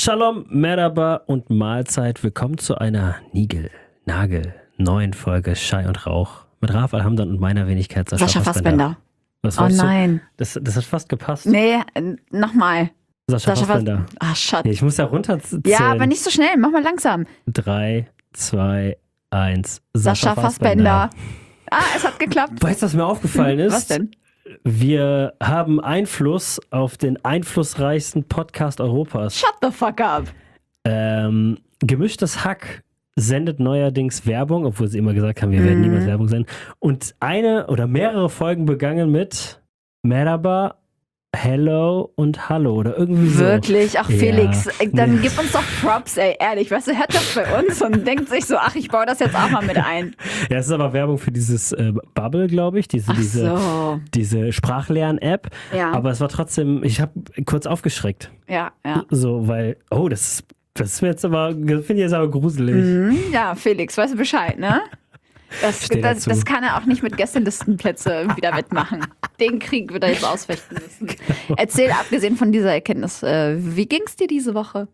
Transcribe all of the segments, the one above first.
Shalom, Merhaba und Mahlzeit. Willkommen zu einer neuen Folge Schei und Rauch mit Raf Alhamdan und meiner Wenigkeit Sascha Fassbender. Was Oh weißt nein. du? Das hat fast gepasst. Nee, nochmal. Sascha Fassbender. Ah, Schatz. Nee, ich muss ja runterzählen. Ja, aber nicht so schnell. Mach mal langsam. 3, 2, 1. Sascha Fassbender. Ah, es hat geklappt. Weißt du, was mir aufgefallen ist? Was denn? Wir haben Einfluss auf den einflussreichsten Podcast Europas. Shut the fuck up. Gemischtes Hack sendet neuerdings Werbung, obwohl sie immer gesagt haben, wir werden niemals Werbung senden. Und eine oder mehrere Folgen begangen mit Merhaba, Hello und Hallo oder irgendwie so. Wirklich? Ach, Felix, Ja. dann gib uns doch Props, ey, ehrlich. Weißt du, hört das bei uns und denkt sich so, ach, ich baue das jetzt auch mal mit ein. Ja, es ist aber Werbung für dieses Bubble, glaube ich, diese Sprachlern-App. Ja. Aber es war trotzdem, ich habe kurz aufgeschreckt. Ja. So, weil, das ist mir jetzt aber, finde ich jetzt aber gruselig. Ja, Felix, weißt du Bescheid, ne? Das kann er auch nicht mit Gästelistenplätze wieder wettmachen. Den Krieg wird er jetzt ausfechten müssen. Genau. Erzähl, abgesehen von dieser Erkenntnis, wie ging's dir diese Woche?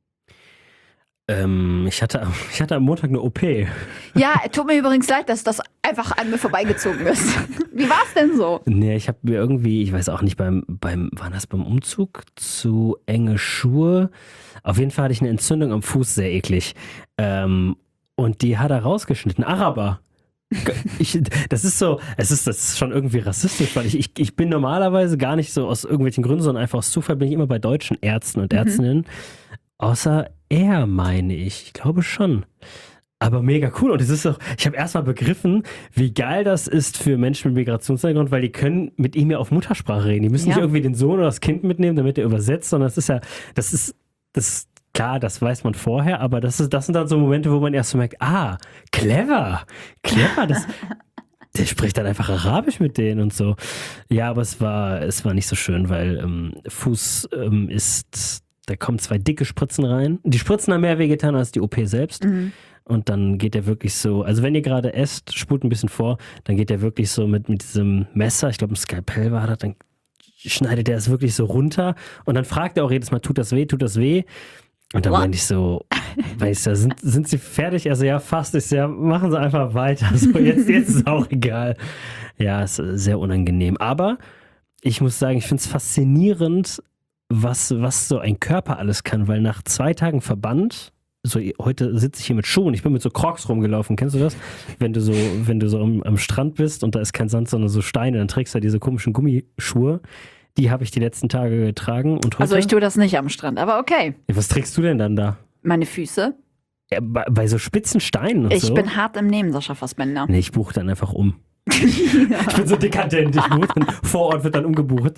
Ich hatte am Montag eine OP. Ja, tut mir übrigens leid, dass das einfach an mir vorbeigezogen ist. Wie war's denn so? Nee, ich habe mir irgendwie, ich weiß auch nicht, war das beim Umzug? Zu enge Schuhe? Auf jeden Fall hatte ich eine Entzündung am Fuß, sehr eklig. Und die hat er rausgeschnitten. Araber. Das ist schon irgendwie rassistisch, weil ich bin normalerweise gar nicht so aus irgendwelchen Gründen, sondern einfach aus Zufall bin ich immer bei deutschen Ärzten und Ärztinnen. Außer er, meine ich. Ich glaube schon. Aber mega cool. Und es ist doch, ich habe erstmal begriffen, wie geil das ist für Menschen mit Migrationshintergrund, weil die können mit ihm ja auf Muttersprache reden. Die müssen nicht irgendwie den Sohn oder das Kind mitnehmen, damit er übersetzt, sondern das ist klar, das weiß man vorher, aber das sind dann so Momente, wo man erst so merkt, clever, der spricht dann einfach Arabisch mit denen und so. Ja, aber es war nicht so schön, weil Fuß da kommen 2 dicke Spritzen rein. Die Spritzen haben mehr wehgetan als die OP selbst. Und dann geht der wirklich so, also wenn ihr gerade esst, spult ein bisschen vor, dann geht der wirklich so mit diesem Messer, ich glaube ein Skalpell war das, dann schneidet er es wirklich so runter und dann fragt er auch jedes Mal, tut das weh? Und dann meine ich so, sind Sie fertig? Also ja, fast ist ja, machen Sie einfach weiter. So, jetzt ist auch egal. Ja, ist sehr unangenehm. Aber ich muss sagen, ich finde es faszinierend, was so ein Körper alles kann, weil nach 2 Tagen Verband, so heute sitze ich hier mit Schuhen, ich bin mit so Crocs rumgelaufen, kennst du das? Wenn du so am Strand bist und da ist kein Sand, sondern so Steine, dann trägst du diese komischen Gummischuhe. Die habe ich die letzten Tage getragen. Und heute, Also ich tue das nicht am Strand, aber okay. Ja, was trägst du denn dann da? Meine Füße. Ja, bei so spitzen Steinen und so? Ich bin hart im Nehmen, Sascha Fassbender. Nee, ich buche dann einfach um. Ich bin so dekadent. Vor Ort wird dann umgebucht.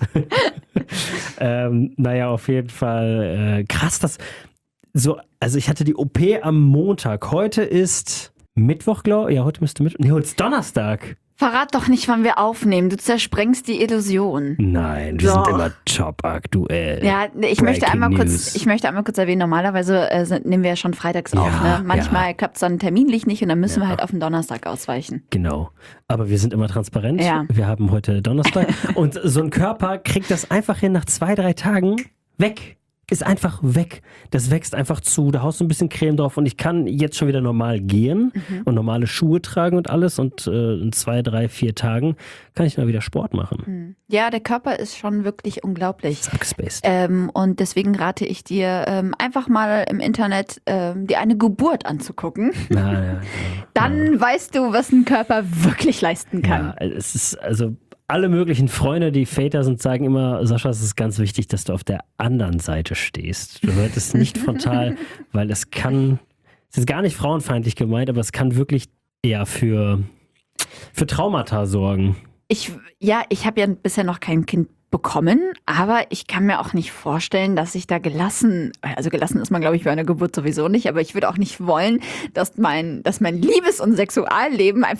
Naja, auf jeden Fall krass, also ich hatte die OP am Montag. Heute ist Mittwoch, glaube ich. Ja, heute müsste Mittwoch. Nee, heute ist Donnerstag. Verrat doch nicht, wann wir aufnehmen. Du zersprengst die Illusion. Nein, wir sind immer top aktuell. Ja, ich möchte einmal kurz erwähnen, normalerweise nehmen wir ja schon freitags auf. Ne? Manchmal klappt es dann terminlich nicht und dann müssen wir halt auf den Donnerstag ausweichen. Genau. Aber wir sind immer transparent. Ja. Wir haben heute Donnerstag. Und so ein Körper kriegt das einfach hin nach 2, 3 Tagen weg. Ist einfach weg. Das wächst einfach zu. Da haust du ein bisschen Creme drauf und ich kann jetzt schon wieder normal gehen und normale Schuhe tragen und alles und in 2, 3, 4 Tagen kann ich mal wieder Sport machen. Ja, der Körper ist schon wirklich unglaublich. Abgespaced. Und deswegen rate ich dir, einfach mal im Internet dir eine Geburt anzugucken. Ja. Dann weißt du, was ein Körper wirklich leisten kann. Ja, es ist also alle möglichen Freunde, die Väter sind, sagen immer, Sascha, es ist ganz wichtig, dass du auf der anderen Seite stehst. Du solltest nicht frontal, weil es ist gar nicht frauenfeindlich gemeint, aber es kann wirklich eher für Traumata sorgen. Ich habe ja bisher noch kein Kind bekommen, aber ich kann mir auch nicht vorstellen, dass ich da gelassen ist man, glaube ich, bei einer Geburt sowieso nicht, aber ich würde auch nicht wollen, dass mein Liebes- und Sexualleben einfach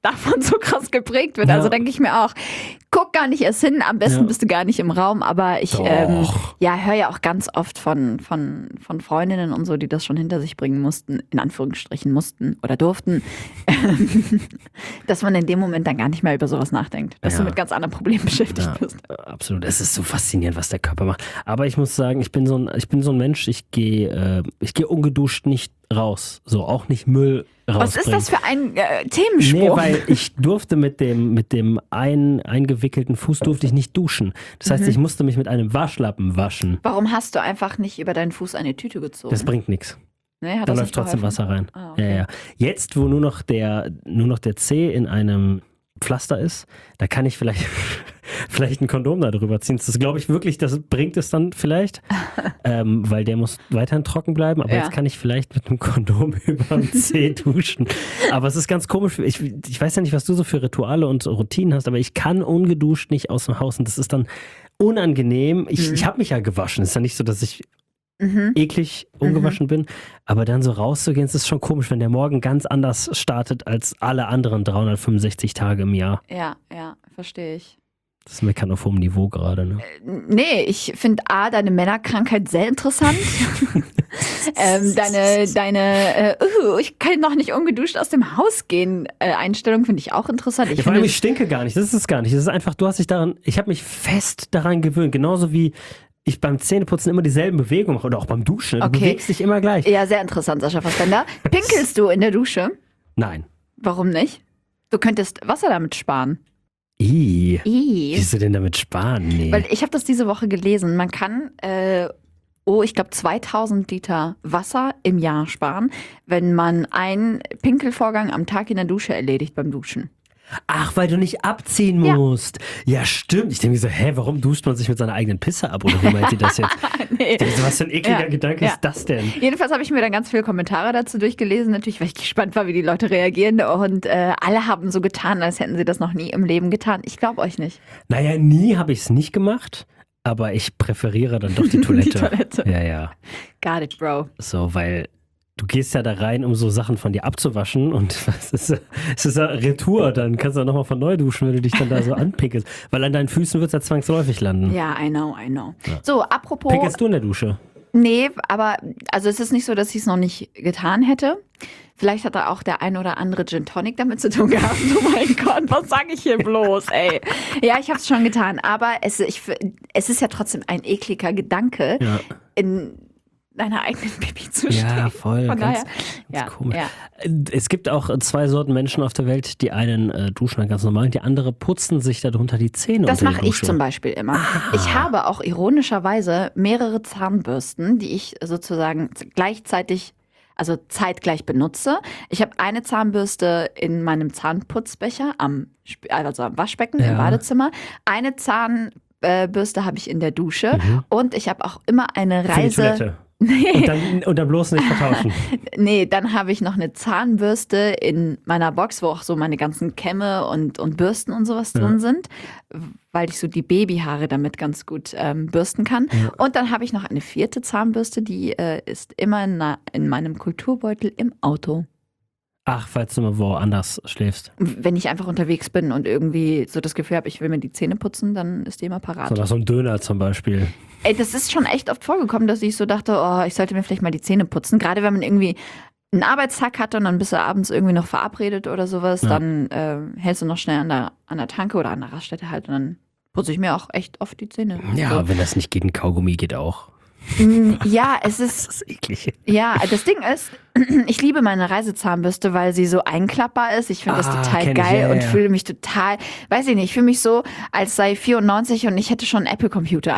davon so krass geprägt wird. Also denke ich mir auch, guck gar nicht erst hin, am besten bist du gar nicht im Raum. Aber ich höre ja auch ganz oft von Freundinnen und so, die das schon hinter sich bringen mussten, in Anführungsstrichen mussten oder durften, dass man in dem Moment dann gar nicht mehr über sowas nachdenkt, dass du mit ganz anderen Problemen beschäftigt bist. Absolut, es ist so faszinierend, was der Körper macht. Aber ich muss sagen, ich bin so ein Mensch, ich gehe ungeduscht nicht raus, so auch nicht Müll rausbringen. Was ist das für ein Themensprung? Nee, weil ich durfte mit dem eingewickelten Fuß durfte ich nicht duschen. Das heißt, ich musste mich mit einem Waschlappen waschen. Warum hast du einfach nicht über deinen Fuß eine Tüte gezogen? Das bringt nichts. Nee, da läuft trotzdem Wasser rein. Okay. Ja. Jetzt, wo nur noch der Zeh in einem Pflaster ist, da kann ich vielleicht ein Kondom da drüber ziehen. Das glaube ich wirklich, das bringt es dann vielleicht, weil der muss weiterhin trocken bleiben. Aber jetzt kann ich vielleicht mit einem Kondom über den Zeh duschen. Aber es ist ganz komisch. Ich weiß ja nicht, was du so für Rituale und Routinen hast, aber ich kann ungeduscht nicht aus dem Haus und das ist dann unangenehm. Ich habe mich ja gewaschen. Es ist ja nicht so, dass ich eklig ungewaschen bin, aber dann so rauszugehen, ist schon komisch, wenn der Morgen ganz anders startet als alle anderen 365 Tage im Jahr. Ja, verstehe ich. Das Meckern auf hohem Niveau gerade, ne? Nee, ich finde deine Männerkrankheit sehr interessant. Ich kann noch nicht ungeduscht aus dem Haus gehen Einstellung finde ich auch interessant. Vor allem, ich stinke gar nicht, das ist es gar nicht. Das ist einfach, ich habe mich fest daran gewöhnt, genauso wie ich beim Zähneputzen immer dieselben Bewegungen mache oder auch beim Duschen. Du bewegst dich immer gleich. Ja, sehr interessant, Sascha Fassbender. Pinkelst du in der Dusche? Nein. Warum nicht? Du könntest Wasser damit sparen. Wie willst du denn damit sparen? Nee. Weil ich habe das diese Woche gelesen. Man kann, ich glaube 2000 Liter Wasser im Jahr sparen, wenn man einen Pinkelvorgang am Tag in der Dusche erledigt beim Duschen. Ach, weil du nicht abziehen musst. Ja, stimmt. Ich denke mir so, warum duscht man sich mit seiner eigenen Pisse ab? Oder wie meint ihr das jetzt? Nee. Was für ein ekliger Gedanke ist das denn? Jedenfalls habe ich mir dann ganz viele Kommentare dazu durchgelesen, natürlich, weil ich gespannt war, wie die Leute reagieren. Und alle haben so getan, als hätten sie das noch nie im Leben getan. Ich glaube euch nicht. Naja, nie habe ich es nicht gemacht. Aber ich präferiere dann doch die Toilette. Die Toilette. Ja. Got it, bro. So, weil du gehst ja da rein, um so Sachen von dir abzuwaschen und es ist ja Retour, dann kannst du ja nochmal von neu duschen, wenn du dich dann da so anpickelst. Weil an deinen Füßen wird es ja zwangsläufig landen. Ja, I know. Ja. So, apropos... Pickelst du in der Dusche? Nee, aber also es ist nicht so, dass ich es noch nicht getan hätte. Vielleicht hat da auch der ein oder andere Gin Tonic damit zu tun gehabt. Oh mein Gott, was sage ich hier bloß, ey? Ja, ich habe es schon getan, aber es ist ja trotzdem ein ekliger Gedanke, in deiner eigenen Pipi zu stehen. Ja, voll. Von ganz komisch. Ja. Es gibt auch zwei Sorten Menschen auf der Welt. Die einen duschen dann ganz normal und die andere putzen sich darunter die Zähne. Das mache ich zum Beispiel immer. Ich habe auch ironischerweise mehrere Zahnbürsten, die ich sozusagen zeitgleich benutze. Ich habe eine Zahnbürste in meinem Zahnputzbecher, am Waschbecken im Badezimmer. Eine Zahnbürste habe ich in der Dusche und ich habe auch immer eine Reise... Für die Toilette. Nee. Und dann bloß nicht vertauschen. Nee, dann habe ich noch eine Zahnbürste in meiner Box, wo auch so meine ganzen Kämme und Bürsten und sowas drin sind, weil ich so die Babyhaare damit ganz gut bürsten kann. Ja. Und dann habe ich noch eine 4. Zahnbürste, die ist immer in meinem Kulturbeutel im Auto. Ach, falls du mal woanders schläfst. Wenn ich einfach unterwegs bin und irgendwie so das Gefühl habe, ich will mir die Zähne putzen, dann ist die immer parat. So nach so einem Döner zum Beispiel. Ey, das ist schon echt oft vorgekommen, dass ich so dachte, ich sollte mir vielleicht mal die Zähne putzen. Gerade wenn man irgendwie einen Arbeitstag hatte und dann bist du abends irgendwie noch verabredet oder sowas, dann hältst du noch schnell an der Tanke oder an der Raststätte halt und dann putze ich mir auch echt oft die Zähne. Ja, so. Wenn das nicht geht, ein Kaugummi geht auch. Ja, es ist... Das ist eklig. Ja, das Ding ist, ich liebe meine Reisezahnbürste, weil sie so einklappbar ist. Ich finde das total geil und fühle mich total, weiß ich nicht, ich fühle mich so, als sei 94 und ich hätte schon einen Apple-Computer.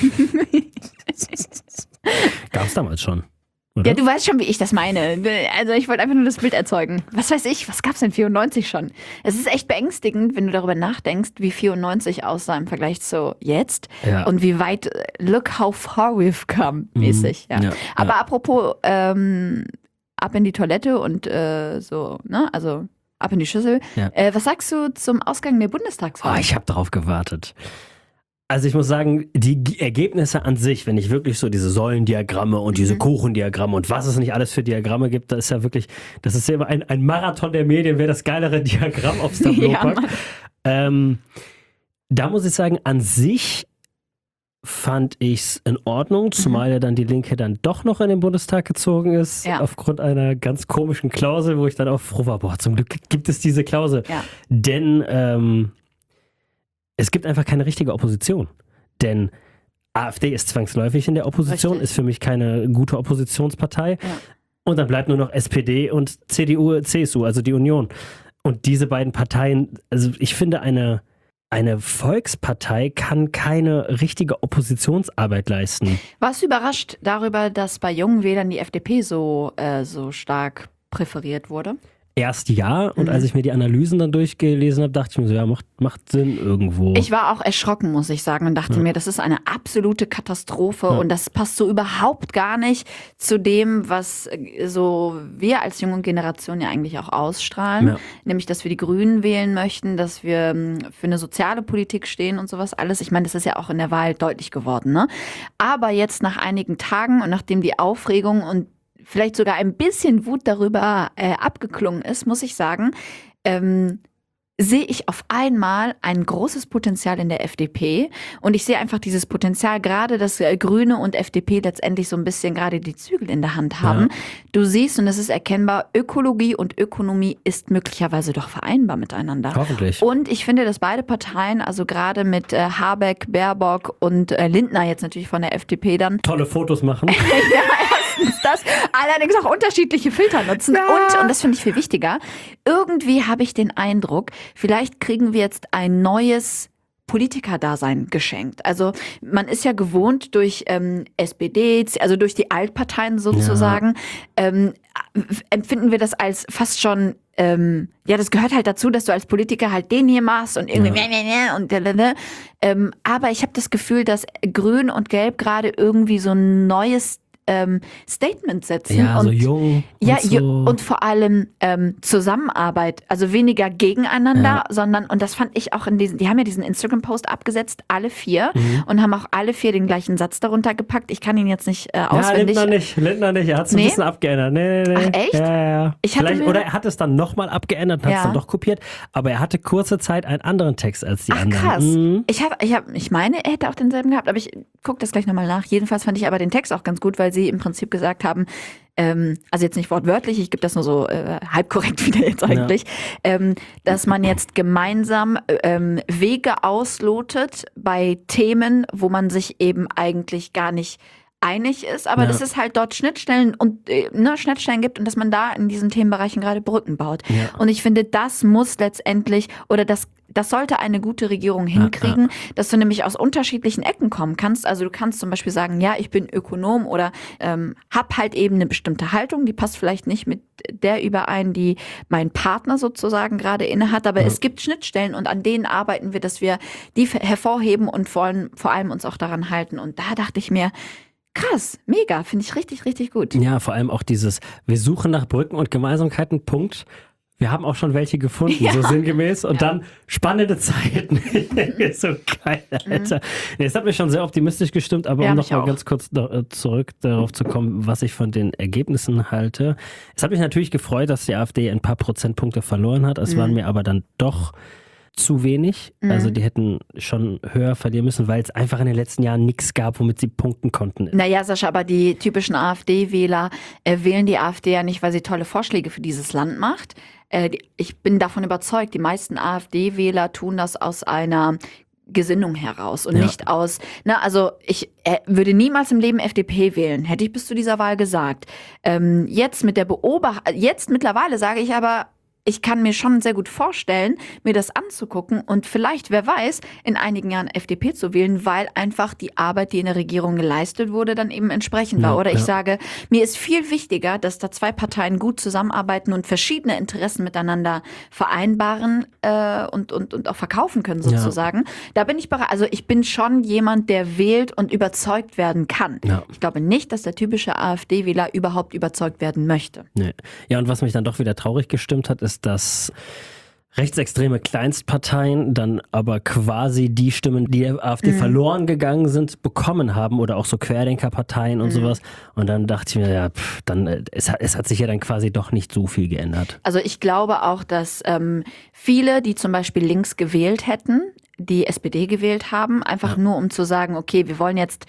Gab es damals schon. Oder? Ja, du weißt schon, wie ich das meine. Also ich wollte einfach nur das Bild erzeugen. Was weiß ich, was gab's denn 94 schon? Es ist echt beängstigend, wenn du darüber nachdenkst, wie 94 aussah im Vergleich zu jetzt und wie weit, look how far we've come, mäßig. Ja. Aber apropos ab in die Toilette und so, ne, also ab in die Schüssel. Ja. Was sagst du zum Ausgang der Bundestagswahl? Ich habe drauf gewartet. Also ich muss sagen, die Ergebnisse an sich, wenn ich wirklich so diese Säulendiagramme und diese Kuchendiagramme und was es nicht alles für Diagramme gibt, das ist ja wirklich, das ist ja immer ein Marathon der Medien, wer das geilere Diagramm aufs Tableau packt. Da muss ich sagen, an sich fand ich es in Ordnung, zumal ja dann die Linke dann doch noch in den Bundestag gezogen ist, aufgrund einer ganz komischen Klausel, wo ich dann auch froh war, boah, zum Glück gibt es diese Klausel. Ja. Denn es gibt einfach keine richtige Opposition. Denn AfD ist zwangsläufig in der Opposition, ist für mich keine gute Oppositionspartei. Ja. Und dann bleibt nur noch SPD und CDU, CSU, also die Union. Und diese beiden Parteien, also ich finde, eine Volkspartei kann keine richtige Oppositionsarbeit leisten. Warst du überrascht darüber, dass bei jungen Wählern die FDP so stark präferiert wurde? Erst ja, und als ich mir die Analysen dann durchgelesen habe, dachte ich mir so, ja, macht Sinn irgendwo. Ich war auch erschrocken, muss ich sagen, und dachte mir, das ist eine absolute Katastrophe und das passt so überhaupt gar nicht zu dem, was so wir als junge Generation ja eigentlich auch ausstrahlen, nämlich, dass wir die Grünen wählen möchten, dass wir für eine soziale Politik stehen und sowas alles. Ich meine, das ist ja auch in der Wahl deutlich geworden, ne? Aber jetzt nach einigen Tagen und nachdem die Aufregung und vielleicht sogar ein bisschen Wut darüber abgeklungen ist, muss ich sagen, sehe ich auf einmal ein großes Potenzial in der FDP. Und ich sehe einfach dieses Potenzial, gerade dass Grüne und FDP letztendlich so ein bisschen gerade die Zügel in der Hand haben. Ja. Du siehst, und das ist erkennbar, Ökologie und Ökonomie ist möglicherweise doch vereinbar miteinander. Hoffentlich. Und ich finde, dass beide Parteien, also gerade mit Habeck, Baerbock und Lindner jetzt natürlich von der FDP dann tolle Fotos machen. Das, allerdings auch unterschiedliche Filter nutzen. Ja. Und das finde ich viel wichtiger, irgendwie habe ich den Eindruck, vielleicht kriegen wir jetzt ein neues Politikerdasein geschenkt. Also man ist ja gewohnt durch SPD, also durch die Altparteien sozusagen, empfinden wir das als fast schon, das gehört halt dazu, dass du als Politiker halt den hier machst und irgendwie aber ich habe das Gefühl, dass Grün und Gelb gerade irgendwie so ein neues Statement setzen. Ja, und so jung. Und vor allem Zusammenarbeit, also weniger gegeneinander, sondern, und das fand ich auch die haben ja diesen Instagram-Post abgesetzt, alle 4, und haben auch alle 4 den gleichen Satz darunter gepackt. Ich kann ihn jetzt nicht auswendig. Lindner nicht. Er hat es ein bisschen abgeändert. Nee. Ach, echt? Ja. Oder er hat es dann nochmal abgeändert und hat es dann doch kopiert, aber er hatte kurze Zeit einen anderen Text als die anderen. Krass. Ich meine, er hätte auch denselben gehabt, aber ich gucke das gleich nochmal nach. Jedenfalls fand ich aber den Text auch ganz gut, weil sie im Prinzip gesagt haben, also jetzt nicht wortwörtlich, ich gebe das nur so halb korrekt wieder jetzt eigentlich, dass man jetzt gemeinsam Wege auslotet bei Themen, wo man sich eben eigentlich gar nicht einig ist, aber dass es halt dort Schnittstellen und Schnittstellen gibt und dass man da in diesen Themenbereichen gerade Brücken baut. Ja. Und ich finde, das muss letztendlich, oder das sollte eine gute Regierung hinkriegen, dass du nämlich aus unterschiedlichen Ecken kommen kannst. Also du kannst zum Beispiel sagen, ja, ich bin Ökonom oder hab halt eben eine bestimmte Haltung, die passt vielleicht nicht mit der überein, die mein Partner sozusagen gerade innehat, aber es gibt Schnittstellen und an denen arbeiten wir, dass wir die hervorheben und vor allem uns auch daran halten. Und da dachte ich mir, krass, mega, finde ich richtig, richtig gut. Ja, vor allem auch dieses, wir suchen nach Brücken und Gemeinsamkeiten, Punkt. Wir haben auch schon welche gefunden, so sinngemäß. Und dann spannende Zeiten. So geil, Alter. Nee, es hat mich schon sehr optimistisch gestimmt, aber um nochmal ganz kurz zurück darauf zu kommen, was ich von den Ergebnissen halte. Es hat mich natürlich gefreut, dass die AfD ein paar Prozentpunkte verloren hat. Es waren mir aber dann doch zu wenig. Also die hätten schon höher verlieren müssen, weil es einfach in den letzten Jahren nichts gab, womit sie punkten konnten. Naja, Sascha, aber die typischen AfD-Wähler wählen die AfD ja nicht, weil sie tolle Vorschläge für dieses Land macht. Ich bin davon überzeugt, die meisten AfD-Wähler tun das aus einer Gesinnung heraus und nicht aus, also ich würde niemals im Leben FDP wählen, hätte ich bis zu dieser Wahl gesagt. Jetzt mittlerweile sage ich aber, ich kann mir schon sehr gut vorstellen, mir das anzugucken und vielleicht, wer weiß, in einigen Jahren FDP zu wählen, weil einfach die Arbeit, die in der Regierung geleistet wurde, dann eben entsprechend war. Oder ich sage, mir ist viel wichtiger, dass da 2 Parteien gut zusammenarbeiten und verschiedene Interessen miteinander vereinbaren und auch verkaufen können sozusagen. Ja. Da bin ich bereit. Also ich bin schon jemand, der wählt und überzeugt werden kann. Ja. Ich glaube nicht, dass der typische AfD-Wähler überhaupt überzeugt werden möchte. Nee. Ja, und was mich dann doch wieder traurig gestimmt hat, ist, dass rechtsextreme Kleinstparteien dann aber quasi die Stimmen, die der AfD verloren gegangen sind, bekommen haben oder auch so Querdenkerparteien und sowas. Und dann dachte ich mir, ja, es hat sich ja dann quasi doch nicht so viel geändert. Also ich glaube auch, dass viele, die zum Beispiel links gewählt hätten, die SPD gewählt haben, einfach nur um zu sagen, okay, wir wollen jetzt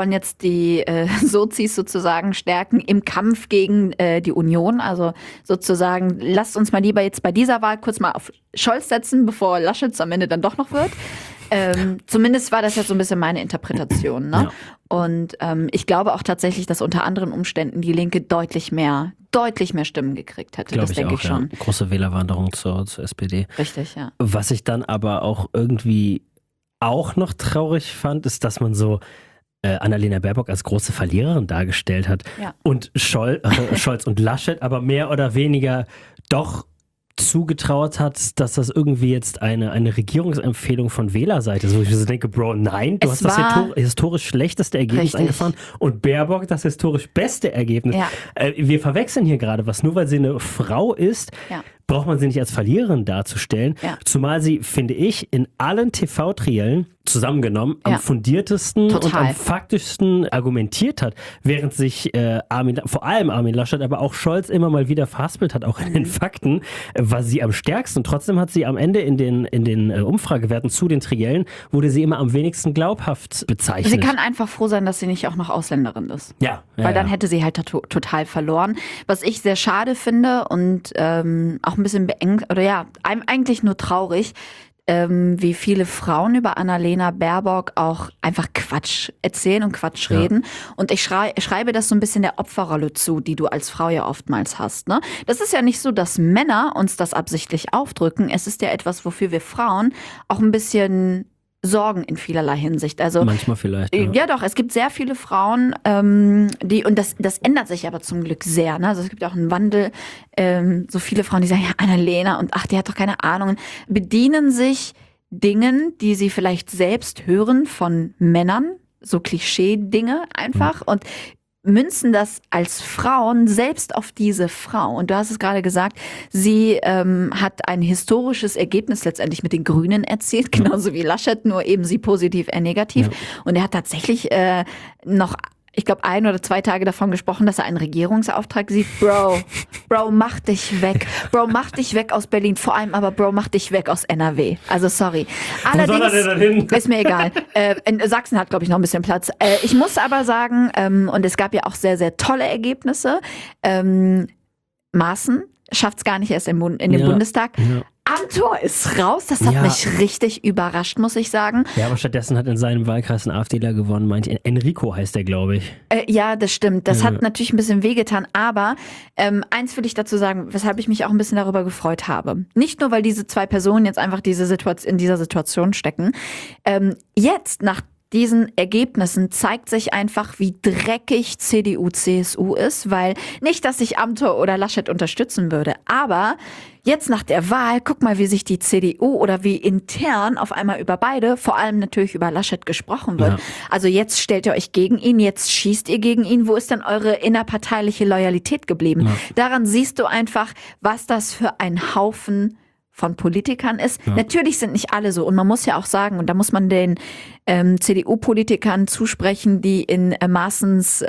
die Sozis sozusagen stärken im Kampf gegen die Union. Also sozusagen, lasst uns mal lieber jetzt bei dieser Wahl kurz mal auf Scholz setzen, bevor Laschet am Ende dann doch noch wird. Zumindest war das jetzt so ein bisschen meine Interpretation. Ne? Ja. Und ich glaube auch tatsächlich, dass unter anderen Umständen die Linke deutlich mehr Stimmen gekriegt hätte. Das denke ich schon. Ja. Große Wählerwanderung zur SPD. Richtig, ja. Was ich dann aber auch irgendwie auch noch traurig fand, ist, dass man so Annalena Baerbock als große Verliererin dargestellt hat. Ja. Und Scholz und Laschet aber mehr oder weniger doch zugetraut hat, dass das irgendwie jetzt eine Regierungsempfehlung von Wählerseite ist, wo ich so denke, Bro, nein, du hast das historisch schlechteste Ergebnis eingefahren und Baerbock das historisch beste Ergebnis. Ja. Wir verwechseln hier gerade was, nur weil sie eine Frau ist, braucht man sie nicht als Verliererin darzustellen, zumal sie, finde ich, in allen TV-Triellen zusammengenommen am fundiertesten und am faktischsten argumentiert hat, während sich vor allem Armin Laschet, aber auch Scholz immer mal wieder verhaspelt hat, auch in den Fakten, war sie am stärksten. Trotzdem hat sie am Ende in den Umfragewerten zu den Triellen, wurde sie immer am wenigsten glaubhaft bezeichnet. Sie kann einfach froh sein, dass sie nicht auch noch Ausländerin ist. Ja. Weil dann hätte sie halt total verloren. Was ich sehr schade finde und auch ein bisschen beengt, oder eigentlich nur traurig, wie viele Frauen über Annalena Baerbock auch einfach Quatsch erzählen und Quatsch reden. Und ich schreibe das so ein bisschen der Opferrolle zu, die du als Frau ja oftmals hast. Ne? Das ist ja nicht so, dass Männer uns das absichtlich aufdrücken. Es ist ja etwas, wofür wir Frauen auch ein bisschen sorgen in vielerlei Hinsicht. Also manchmal vielleicht. Ja doch, es gibt sehr viele Frauen, die, und das ändert sich aber zum Glück sehr. Ne? Also es gibt auch einen Wandel, so viele Frauen, die sagen, ja, Annalena und ach, die hat doch keine Ahnung, bedienen sich Dingen, die sie vielleicht selbst hören von Männern, so Klischee-Dinge einfach und münzen das als Frauen selbst auf diese Frau. Und du hast es gerade gesagt, sie hat ein historisches Ergebnis letztendlich mit den Grünen erzielt, genauso wie Laschet, nur eben sie positiv, er negativ. Ja. Und er hat tatsächlich noch, ich glaube, 1 oder 2 Tage davon gesprochen, dass er einen Regierungsauftrag sieht. Bro, mach dich weg. Bro, mach dich weg aus Berlin. Vor allem aber, Bro, mach dich weg aus NRW. Also sorry. Allerdings, wo soll er denn hin? Ist mir egal. Sachsen hat, glaube ich, noch ein bisschen Platz. Ich muss aber sagen, und es gab ja auch sehr, sehr tolle Ergebnisse. Maaßen schafft es gar nicht erst in den Bundestag. Ja. Amthor ist raus, das hat mich richtig überrascht, muss ich sagen. Ja, aber stattdessen hat in seinem Wahlkreis ein AfDler gewonnen, meinte Enrico heißt der, glaube ich. Ja, das stimmt. Das hat natürlich ein bisschen wehgetan, aber eins will ich dazu sagen, weshalb ich mich auch ein bisschen darüber gefreut habe. Nicht nur, weil diese 2 Personen jetzt einfach in dieser Situation stecken. Jetzt, nach diesen Ergebnissen zeigt sich einfach, wie dreckig CDU, CSU ist, weil nicht, dass ich Amthor oder Laschet unterstützen würde, aber jetzt nach der Wahl, guck mal, wie sich die CDU oder wie intern auf einmal über beide, vor allem natürlich über Laschet gesprochen wird. Ja. Also jetzt stellt ihr euch gegen ihn, jetzt schießt ihr gegen ihn, wo ist denn eure innerparteiliche Loyalität geblieben? Ja. Daran siehst du einfach, was das für ein Haufen von Politikern ist. Ja. Natürlich sind nicht alle so und man muss ja auch sagen, und da muss man den CDU-Politikern zusprechen, die in Maaßens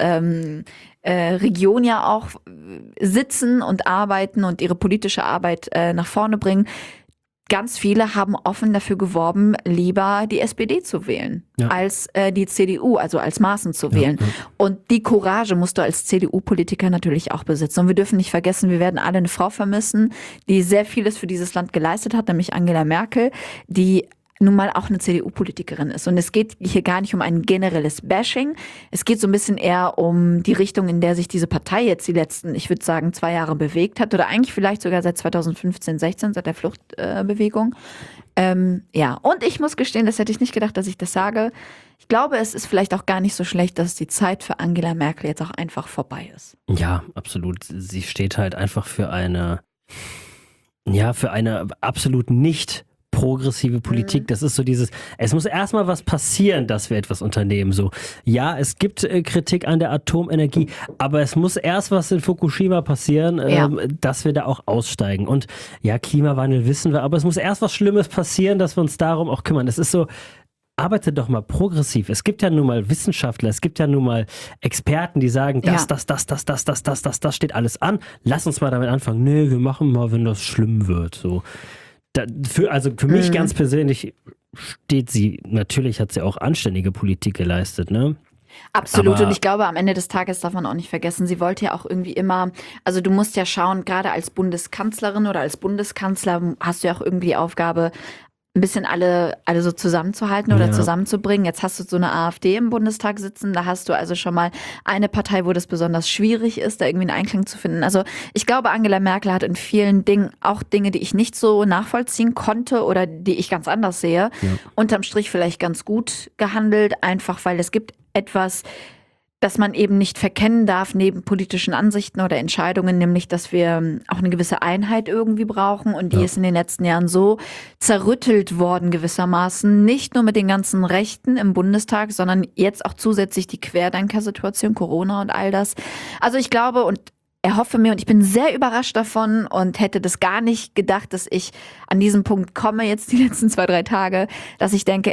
Region ja auch sitzen und arbeiten und ihre politische Arbeit nach vorne bringen. Ganz viele haben offen dafür geworben, lieber die SPD zu wählen, als die CDU, also als Maaßen zu wählen. Ja. Und die Courage musst du als CDU-Politiker natürlich auch besitzen. Und wir dürfen nicht vergessen, wir werden alle eine Frau vermissen, die sehr vieles für dieses Land geleistet hat, nämlich Angela Merkel, die nun mal auch eine CDU-Politikerin ist. Und es geht hier gar nicht um ein generelles Bashing. Es geht so ein bisschen eher um die Richtung, in der sich diese Partei jetzt die letzten, ich würde sagen, 2 Jahre bewegt hat. Oder eigentlich vielleicht sogar seit 2015, 16, seit der Fluchtbewegung. Und ich muss gestehen, das hätte ich nicht gedacht, dass ich das sage. Ich glaube, es ist vielleicht auch gar nicht so schlecht, dass die Zeit für Angela Merkel jetzt auch einfach vorbei ist. Ja, absolut. Sie steht halt einfach für eine absolut nicht progressive Politik, das ist so dieses, es muss erstmal was passieren, dass wir etwas unternehmen. So, ja, es gibt Kritik an der Atomenergie, aber es muss erst was in Fukushima passieren, dass wir da auch aussteigen. Und ja, Klimawandel wissen wir, aber es muss erst was Schlimmes passieren, dass wir uns darum auch kümmern. Es ist so, arbeite doch mal progressiv. Es gibt ja nun mal Wissenschaftler, es gibt ja nun mal Experten, die sagen, das steht alles an. Lass uns mal damit anfangen. Nee, wir machen mal, wenn das schlimm wird. So. Für mich ganz persönlich steht sie, natürlich hat sie auch anständige Politik geleistet, ne? Absolut. Aber und ich glaube, am Ende des Tages darf man auch nicht vergessen, sie wollte ja auch irgendwie immer, also du musst ja schauen, gerade als Bundeskanzlerin oder als Bundeskanzler hast du ja auch irgendwie die Aufgabe, ein bisschen alle so zusammenzuhalten oder zusammenzubringen. Jetzt hast du so eine AfD im Bundestag sitzen, da hast du also schon mal eine Partei, wo das besonders schwierig ist, da irgendwie einen Einklang zu finden. Also ich glaube, Angela Merkel hat in vielen Dingen auch Dinge, die ich nicht so nachvollziehen konnte oder die ich ganz anders sehe, unterm Strich vielleicht ganz gut gehandelt, einfach weil es gibt etwas, das man eben nicht verkennen darf neben politischen Ansichten oder Entscheidungen, nämlich, dass wir auch eine gewisse Einheit irgendwie brauchen und die ist in den letzten Jahren so zerrüttelt worden gewissermaßen, nicht nur mit den ganzen Rechten im Bundestag, sondern jetzt auch zusätzlich die Querdenker-Situation, Corona und all das. Also ich glaube und erhoffe mir, und ich bin sehr überrascht davon und hätte das gar nicht gedacht, dass ich an diesen Punkt komme, jetzt die letzten 2-3 Tage, dass ich denke,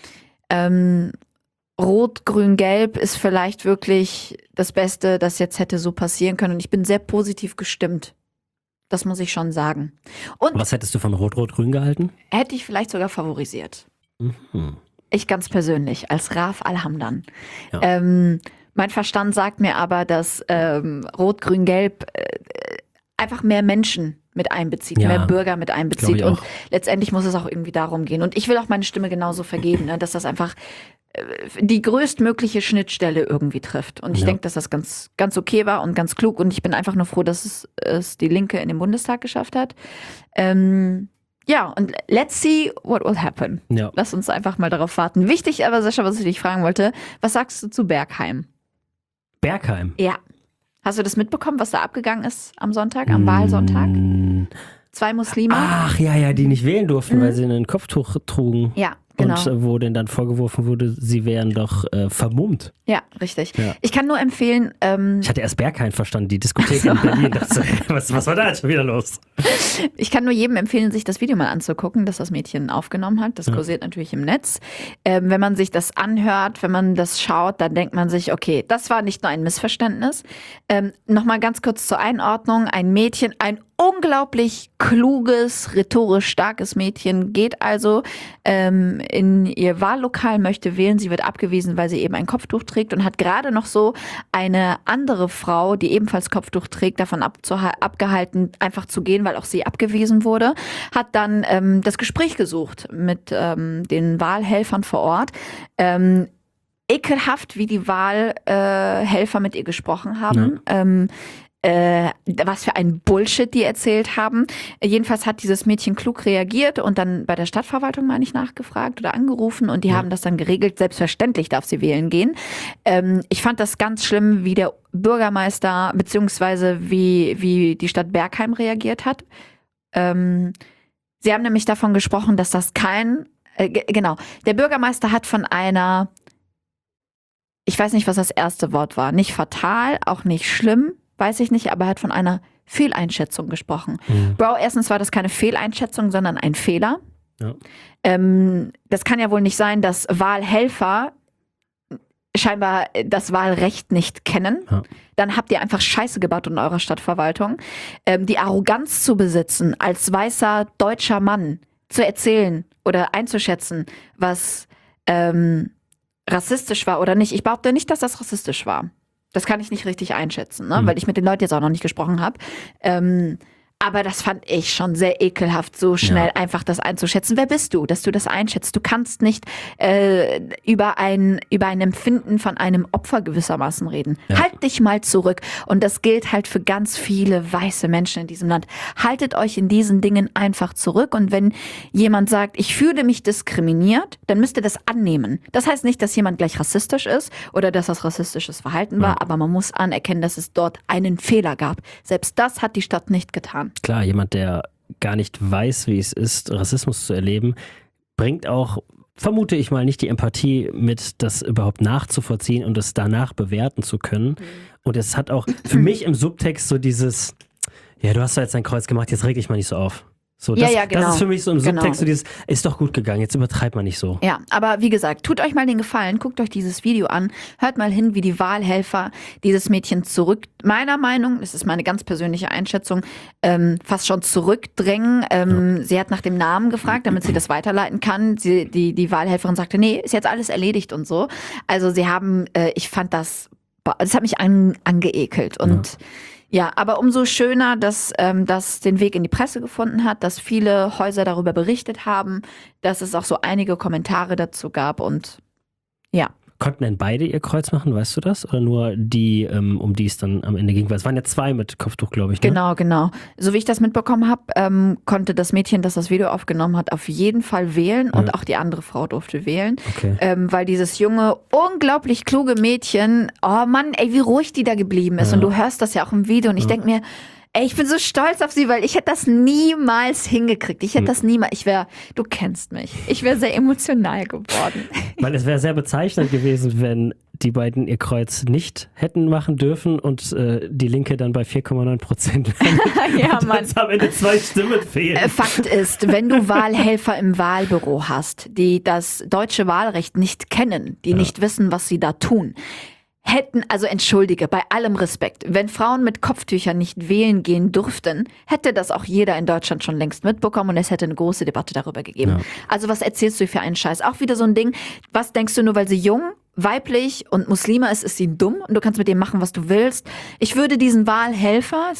Rot, Grün, Gelb ist vielleicht wirklich das Beste, das jetzt hätte so passieren können. Und ich bin sehr positiv gestimmt. Das muss ich schon sagen. Und was hättest du von Rot, Rot, Grün gehalten? Hätte ich vielleicht sogar favorisiert. Mhm. Ich ganz persönlich, als Raf Al-Hamdan. Ja. Mein Verstand sagt mir aber, dass Rot, Grün, Gelb einfach mehr Menschen mit einbezieht, mehr Bürger mit einbezieht. Und letztendlich muss es auch irgendwie darum gehen. Und ich will auch meine Stimme genauso vergeben, ne, dass das einfach die größtmögliche Schnittstelle irgendwie trifft. Und ich denke, dass das ganz, ganz okay war und ganz klug. Und ich bin einfach nur froh, dass es die Linke in den Bundestag geschafft hat. Und let's see what will happen. Ja. Lass uns einfach mal darauf warten. Wichtig aber, Sascha, was ich dich fragen wollte, was sagst du zu Bergheim? Bergheim? Ja. Hast du das mitbekommen, was da abgegangen ist am Sonntag, am Wahlsonntag? 2 Muslime. Ach ja, die nicht wählen durften, weil sie ein Kopftuch trugen. Ja, genau. Und wo denen dann vorgeworfen wurde, sie wären doch vermummt. Ja, richtig. Ja. Ich kann nur empfehlen... ich hatte erst Berghain verstanden, die Diskothek in Berlin. Dachte, was war da jetzt schon wieder los? Ich kann nur jedem empfehlen, sich das Video mal anzugucken, das das Mädchen aufgenommen hat. Das kursiert natürlich im Netz. Wenn man sich das anhört, wenn man das schaut, dann denkt man sich, okay, das war nicht nur ein Missverständnis. Nochmal ganz kurz zur Einordnung. Ein Mädchen, ein unglaublich kluges, rhetorisch starkes Mädchen geht also in ihr Wahllokal, möchte wählen. Sie wird abgewiesen, weil sie eben ein Kopftuch trägt und hat gerade noch so eine andere Frau, die ebenfalls Kopftuch trägt, davon abgehalten, einfach zu gehen, weil auch sie abgewiesen wurde. Hat dann das Gespräch gesucht mit den Wahlhelfern vor Ort. Ekelhaft, wie die Wahlhelfer mit ihr gesprochen haben. Was für ein Bullshit die erzählt haben. Jedenfalls hat dieses Mädchen klug reagiert und dann bei der Stadtverwaltung, meine ich, nachgefragt oder angerufen und die haben das dann geregelt. Selbstverständlich darf sie wählen gehen. Ich fand das ganz schlimm, wie der Bürgermeister beziehungsweise wie die Stadt Bergheim reagiert hat. Sie haben nämlich davon gesprochen, dass das der Bürgermeister hat von einer, ich weiß nicht, was das erste Wort war, nicht fatal, auch nicht schlimm, weiß ich nicht, aber er hat von einer Fehleinschätzung gesprochen. Bro, erstens war das keine Fehleinschätzung, sondern ein Fehler. Ja. Das kann ja wohl nicht sein, dass Wahlhelfer scheinbar das Wahlrecht nicht kennen. Ja. Dann habt ihr einfach Scheiße gebaut in eurer Stadtverwaltung. Die Arroganz zu besitzen, als weißer deutscher Mann zu erzählen oder einzuschätzen, was rassistisch war oder nicht. Ich behaupte nicht, dass das rassistisch war. Das kann ich nicht richtig einschätzen, ne? Weil ich mit den Leuten jetzt auch noch nicht gesprochen habe. Aber das fand ich schon sehr ekelhaft, so schnell einfach das einzuschätzen. Wer bist du, dass du das einschätzt? Du kannst nicht über ein Empfinden von einem Opfer gewissermaßen reden. Ja. Halt dich mal zurück. Und das gilt halt für ganz viele weiße Menschen in diesem Land. Haltet euch in diesen Dingen einfach zurück. Und wenn jemand sagt, ich fühle mich diskriminiert, dann müsst ihr das annehmen. Das heißt nicht, dass jemand gleich rassistisch ist oder dass das rassistisches Verhalten war, aber man muss anerkennen, dass es dort einen Fehler gab. Selbst das hat die Stadt nicht getan. Klar, jemand, der gar nicht weiß, wie es ist, Rassismus zu erleben, bringt auch, vermute ich mal, nicht die Empathie mit, das überhaupt nachzuvollziehen und es danach bewerten zu können. Und es hat auch für mich im Subtext so dieses, ja, du hast da jetzt dein Kreuz gemacht, jetzt reg dich mal nicht so auf. So, das, genau. Das ist für mich so im Subtext so dieses, ist doch gut gegangen, jetzt übertreibt man nicht so. Ja, aber wie gesagt, tut euch mal den Gefallen, guckt euch dieses Video an, hört mal hin, wie die Wahlhelfer dieses Mädchen meiner Meinung, das ist meine ganz persönliche Einschätzung, fast schon zurückdrängen. Sie hat nach dem Namen gefragt, damit sie das weiterleiten kann. Die Wahlhelferin sagte, nee, ist jetzt alles erledigt und so. Also sie haben, ich fand das hat mich angeekelt und ja, aber umso schöner, dass das den Weg in die Presse gefunden hat, dass viele Häuser darüber berichtet haben, dass es auch so einige Kommentare dazu gab und ja. Konnten denn beide ihr Kreuz machen, weißt du das? Oder nur die, um die es dann am Ende ging? Weil es waren ja 2 mit Kopftuch, glaube ich, ne? Genau. So wie ich das mitbekommen habe, konnte das Mädchen, das das Video aufgenommen hat, auf jeden Fall wählen und auch die andere Frau durfte wählen. Okay. Weil dieses junge, unglaublich kluge Mädchen, oh Mann, ey, wie ruhig die da geblieben ist. Und du hörst das ja auch im Video und ich denke mir, ey, ich bin so stolz auf sie, weil ich hätte das niemals hingekriegt. Ich hätte das niemals, du kennst mich. Ich wäre sehr emotional geworden. Weil es wäre sehr bezeichnend gewesen, wenn die beiden ihr Kreuz nicht hätten machen dürfen und die Linke dann bei 4,9% ja, Mann. Am Ende 2 Stimmen fehlen. Fakt ist, wenn du Wahlhelfer im Wahlbüro hast, die das deutsche Wahlrecht nicht kennen, die nicht wissen, was sie da tun, entschuldige, bei allem Respekt, wenn Frauen mit Kopftüchern nicht wählen gehen durften, hätte das auch jeder in Deutschland schon längst mitbekommen und es hätte eine große Debatte darüber gegeben. Ja. Also was erzählst du für einen Scheiß? Auch wieder so ein Ding, was denkst du, nur weil sie jung, weiblich und Muslima ist sie dumm und du kannst mit dem machen, was du willst. Ich würde diesen Wahlhelfer,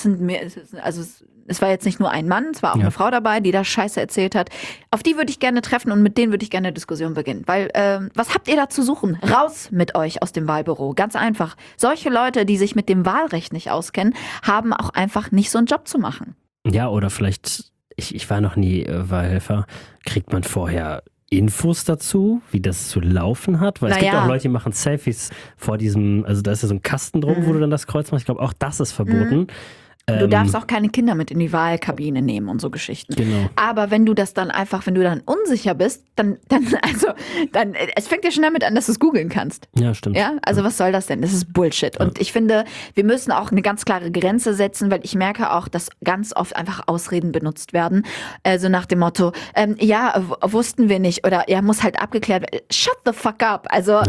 es war jetzt nicht nur ein Mann, es war auch eine Frau dabei, die da Scheiße erzählt hat. Auf die würde ich gerne treffen und mit denen würde ich gerne eine Diskussion beginnen. Weil, was habt ihr da zu suchen? Raus mit euch aus dem Wahlbüro. Ganz einfach. Solche Leute, die sich mit dem Wahlrecht nicht auskennen, haben auch einfach nicht so einen Job zu machen. Ja, oder vielleicht, ich war noch nie Wahlhelfer, kriegt man vorher Infos dazu, wie das zu laufen hat? Weil es gibt auch Leute, die machen Selfies vor diesem, also da ist ja so ein Kasten drum, wo du dann das Kreuz machst. Ich glaube, auch das ist verboten. Du darfst auch keine Kinder mit in die Wahlkabine nehmen und so Geschichten. Genau. Aber wenn du das dann einfach, wenn du dann unsicher bist, dann, es fängt ja schon damit an, dass du es googeln kannst. Ja, stimmt. Ja, also was soll das denn? Das ist Bullshit. Und ich finde, wir müssen auch eine ganz klare Grenze setzen, weil ich merke auch, dass ganz oft einfach Ausreden benutzt werden. Also nach dem Motto, wussten wir nicht oder muss halt abgeklärt werden. Shut the fuck up. Also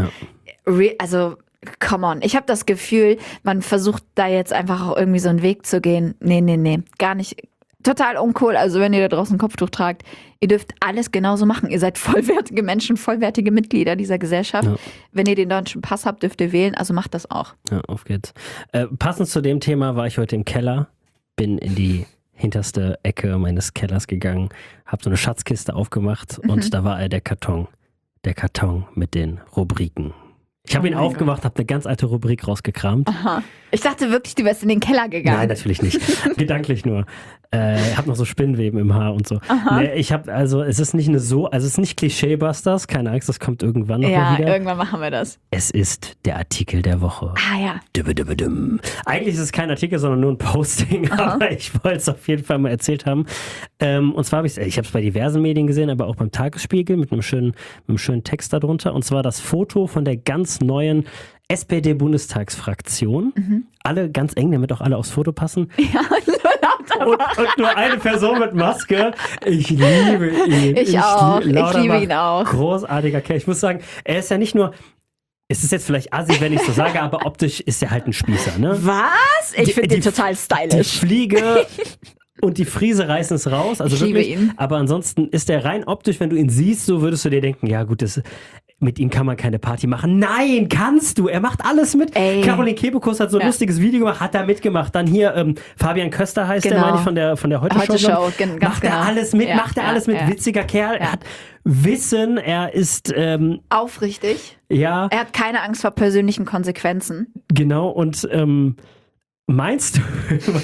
come on. Ich habe das Gefühl, man versucht da jetzt einfach auch irgendwie so einen Weg zu gehen. Nee, gar nicht. Total uncool. Also wenn ihr da draußen ein Kopftuch tragt, ihr dürft alles genauso machen. Ihr seid vollwertige Menschen, vollwertige Mitglieder dieser Gesellschaft. Ja. Wenn ihr den deutschen Pass habt, dürft ihr wählen. Also macht das auch. Ja, auf geht's. Passend zu dem Thema war ich heute im Keller, bin in die hinterste Ecke meines Kellers gegangen, habe so eine Schatzkiste aufgemacht und da war der Karton mit den Rubriken. Ich habe ihn aufgemacht, habe eine ganz alte Rubrik rausgekramt. Aha. Ich dachte wirklich, du wärst in den Keller gegangen. Nein, natürlich nicht. Gedanklich nur. Ich habe noch so Spinnweben im Haar und so. Nee, es ist nicht es ist nicht Klischeebusters, keine Angst, das kommt irgendwann noch mal wieder. Ja, irgendwann machen wir das. Es ist der Artikel der Woche. Ah ja. Eigentlich ist es kein Artikel, sondern nur ein Posting, aber ich wollte es auf jeden Fall mal erzählt haben. Und zwar habe ich habe es bei diversen Medien gesehen, aber auch beim Tagesspiegel mit einem schönen Text darunter. Und zwar das Foto von der ganz neuen SPD-Bundestagsfraktion. Alle ganz eng, damit auch alle aufs Foto passen. Ja, und nur eine Person mit Maske. Ich liebe ihn. Ich liebe ihn auch. Großartiger Kerl. Ich muss sagen, er ist ja nicht nur, es ist jetzt vielleicht assi, wenn ich so sage, aber optisch ist er halt ein Spießer, ne? Was? Ich finde ihn total stylisch. Die Fliege und die Friese reißen es raus. Also ich wirklich, liebe ihn. Aber ansonsten ist er rein optisch, wenn du ihn siehst, so würdest du dir denken, ja gut, mit ihm kann man keine Party machen. Nein, kannst du. Er macht alles mit. Caroline Kebekus hat so ein lustiges Video gemacht, hat da mitgemacht. Dann hier Fabian Köster heißt der, meine ich, von der Heute-Show. Macht er alles mit, Witziger Kerl. Er hat Wissen, er ist aufrichtig. Ja. Er hat keine Angst vor persönlichen Konsequenzen. Genau, und meinst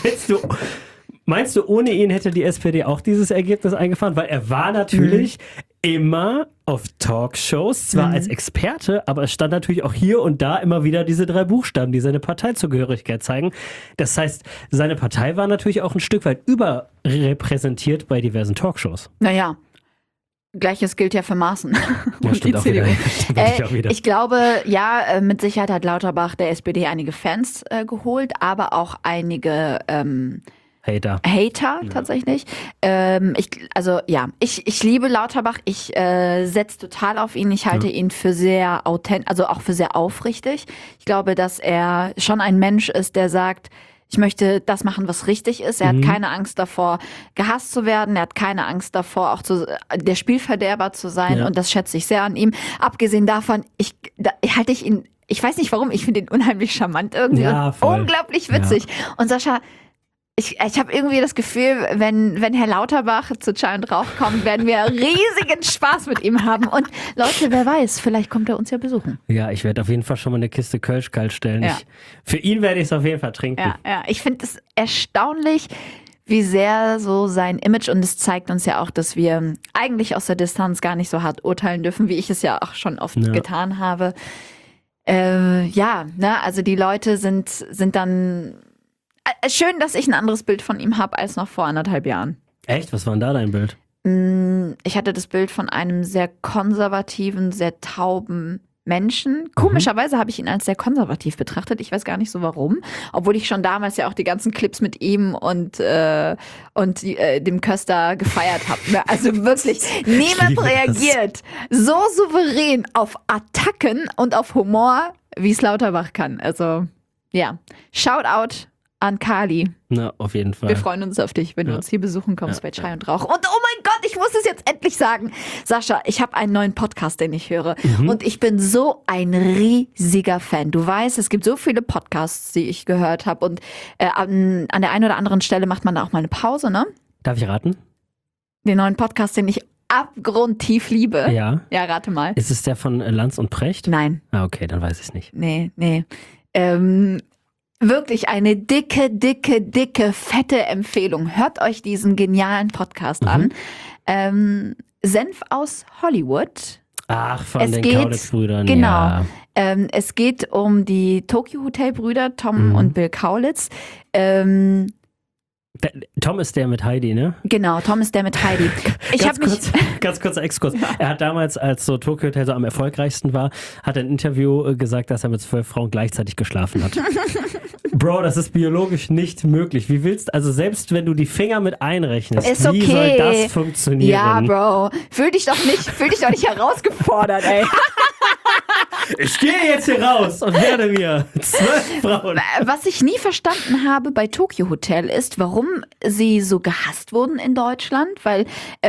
du, ohne ihn hätte die SPD auch dieses Ergebnis eingefahren? Weil er war natürlich, immer auf Talkshows, zwar als Experte, aber es stand natürlich auch hier und da immer wieder diese 3 Buchstaben, die seine Parteizugehörigkeit zeigen. Das heißt, seine Partei war natürlich auch ein Stück weit überrepräsentiert bei diversen Talkshows. Naja. Gleiches gilt ja für Maaßen. Ja, stimmt auch wieder. Ich glaube, ja, mit Sicherheit hat Lauterbach der SPD einige Fans geholt, aber auch einige Hater tatsächlich. Ich liebe Lauterbach. Ich setze total auf ihn. Ich halte ihn für sehr authentisch, also auch für sehr aufrichtig. Ich glaube, dass er schon ein Mensch ist, der sagt, ich möchte das machen, was richtig ist. Er hat keine Angst davor, gehasst zu werden. Er hat keine Angst davor, auch der Spielverderber zu sein. Ja. Und das schätze ich sehr an ihm. Abgesehen davon, halte ich ihn, ich weiß nicht warum, ich finde ihn unheimlich charmant irgendwie. Ja, und unglaublich witzig. Ja. Und Sascha, ich habe irgendwie das Gefühl, wenn Herr Lauterbach zu Chai und Rauch kommt, werden wir riesigen Spaß mit ihm haben. Und Leute, wer weiß, vielleicht kommt er uns ja besuchen. Ja, ich werde auf jeden Fall schon mal eine Kiste Kölsch kalt stellen. Ja. Für ihn werde ich es auf jeden Fall trinken. Ja. Ich finde es erstaunlich, wie sehr so sein Image, und es zeigt uns ja auch, dass wir eigentlich aus der Distanz gar nicht so hart urteilen dürfen, wie ich es ja auch schon oft getan habe. Also die Leute sind dann... Schön, dass ich ein anderes Bild von ihm habe als noch vor 1,5 Jahren. Echt? Was war denn da dein Bild? Ich hatte das Bild von einem sehr konservativen, sehr tauben Menschen. Komischerweise habe ich ihn als sehr konservativ betrachtet. Ich weiß gar nicht so warum. Obwohl ich schon damals ja auch die ganzen Clips mit ihm und dem Köster gefeiert habe. Also wirklich, niemand reagiert so souverän auf Attacken und auf Humor, wie es Lauterbach kann. Also ja, Shoutout an Kali. Na, auf jeden Fall. Wir freuen uns auf dich, wenn du uns hier besuchen kommst bei Chai und Rauch. Und oh mein Gott, ich muss es jetzt endlich sagen. Sascha, ich habe einen neuen Podcast, den ich höre. Und ich bin so ein riesiger Fan. Du weißt, es gibt so viele Podcasts, die ich gehört habe. Und an der einen oder anderen Stelle macht man da auch mal eine Pause, ne? Darf ich raten? Den neuen Podcast, den ich abgrundtief liebe. Ja. Ja, rate mal. Ist es der von Lanz und Precht? Nein. Ah, okay, dann weiß ich es nicht. Nee. Wirklich eine dicke, fette Empfehlung. Hört euch diesen genialen Podcast an. Senf aus Hollywood. Ach, von den Kaulitz-Brüdern. Genau. Ja. Es geht um die Tokyo Hotel-Brüder, Tom und Bill Kaulitz. Tom ist der mit Heidi, ne? Genau, Tom ist der mit Heidi. Ganz kurzer Exkurs. Er hat damals, als so Tokyo Hotel so am erfolgreichsten war, hat er ein Interview gesagt, dass er mit 12 Frauen gleichzeitig geschlafen hat. Bro, das ist biologisch nicht möglich. Wie willst, also selbst wenn du die Finger mit einrechnest, ist okay. Wie soll das funktionieren? Ja, Bro. Fühl dich doch nicht herausgefordert, ey. Ich gehe jetzt hier raus und werde mir 12 Frauen. Was ich nie verstanden habe bei Tokyo Hotel ist, warum sie so gehasst wurden in Deutschland, weil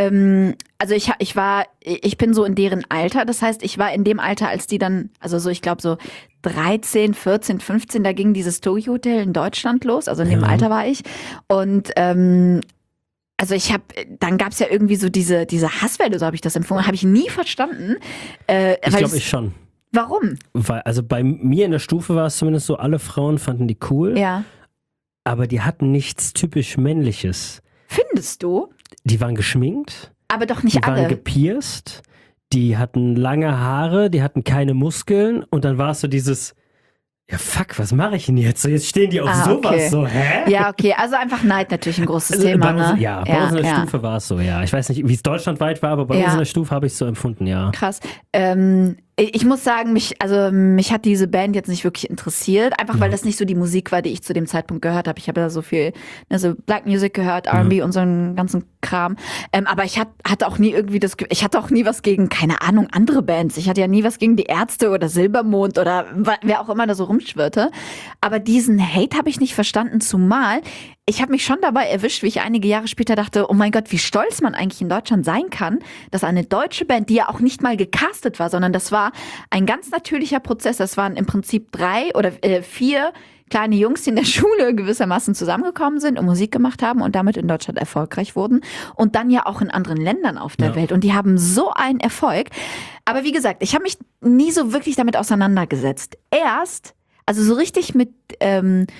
ich bin so in deren Alter, das heißt, ich war in dem Alter, als die dann, also so, ich glaube so 13, 14, 15, da ging dieses Tokyo Hotel in Deutschland los, also in dem Alter war ich und dann gab es ja irgendwie so diese Hasswelle, so habe ich das empfunden, habe ich nie verstanden. Ich glaube, ich schon. Warum? Weil, also bei mir in der Stufe war es zumindest so, alle Frauen fanden die cool. Ja. Aber die hatten nichts typisch Männliches. Findest du? Die waren geschminkt. Aber doch nicht alle. Die waren gepierst. Die hatten lange Haare, die hatten keine Muskeln. Und dann war es so dieses, ja fuck, was mache ich denn jetzt? So, jetzt stehen die auf sowas, okay. So, hä? Ja, okay, also einfach Neid natürlich ein großes Thema, bei uns, ne? Ja, bei uns in der Stufe war es so, ja. Ich weiß nicht, wie es deutschlandweit war, aber bei uns in der Stufe habe ich es so empfunden, ja. Krass. Ich muss sagen, mich hat diese Band jetzt nicht wirklich interessiert, einfach weil das nicht so die Musik war, die ich zu dem Zeitpunkt gehört habe. Ich habe da so viel, so Black Music gehört, R&B und so einen ganzen Kram. Aber ich hatte auch nie was gegen, keine Ahnung, andere Bands. Ich hatte ja nie was gegen die Ärzte oder Silbermond oder wer auch immer da so rumschwirrte. Aber diesen Hate habe ich nicht verstanden, zumal ich habe mich schon dabei erwischt, wie ich einige Jahre später dachte, oh mein Gott, wie stolz man eigentlich in Deutschland sein kann, dass eine deutsche Band, die ja auch nicht mal gecastet war, sondern das war ein ganz natürlicher Prozess. Das waren im Prinzip 3 oder 4 kleine Jungs, die in der Schule gewissermaßen zusammengekommen sind und Musik gemacht haben und damit in Deutschland erfolgreich wurden und dann ja auch in anderen Ländern auf der Welt. Und die haben so einen Erfolg. Aber wie gesagt, ich habe mich nie so wirklich damit auseinandergesetzt. Also so richtig mit